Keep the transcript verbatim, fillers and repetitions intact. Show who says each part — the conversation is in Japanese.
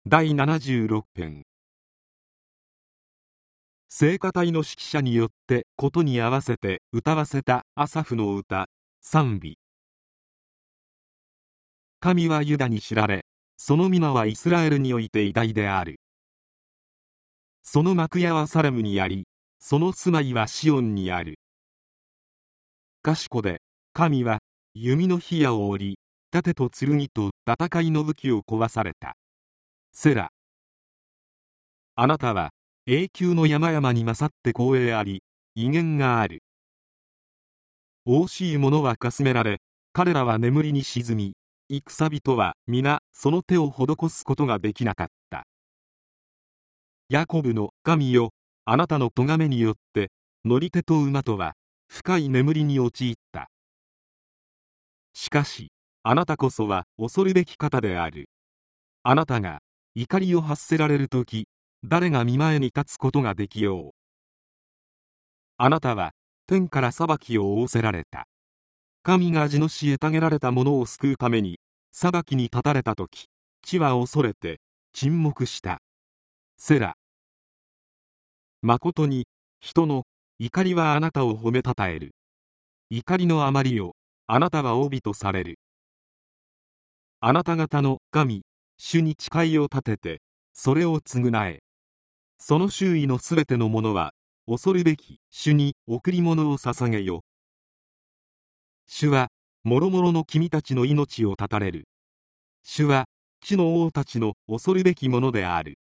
Speaker 1: だいななじゅうろく編。聖歌隊の指揮者によってことに合わせて歌わせたアサフの歌賛美。神はユダに知られ、その皆はイスラエルにおいて偉大である。その幕屋はサレムにあり、その住まいはシオンにある。賢で、神は弓の火矢を折り、盾と剣と戦いの武器を壊された。セラ。あなたは永久の山々に勝って光栄あり、威厳がある。惜しい者はかすめられ、彼らは眠りに沈み、戦人は皆その手を施すことができなかった。ヤコブの神よ、あなたの咎めによって乗り手と馬とは深い眠りに陥った。しかしあなたこそは恐るべき方である。あなたが怒りを発せられるとき、誰が御前に立つことができよう。あなたは天から裁きを仰せられた。神が地の虐げられた者を救うために裁きに立たれたとき、地は恐れて沈黙した。セラ。まことに人の怒りはあなたを褒めたたえる。怒りのあまりをあなたは帯とされる。あなた方の神主に誓いを立ててそれを償え。その周囲のすべてのものは恐るべき主に贈り物を捧げよ。主はもろもろの君たちの命を絶たれる。主は地の王たちの恐るべきものである。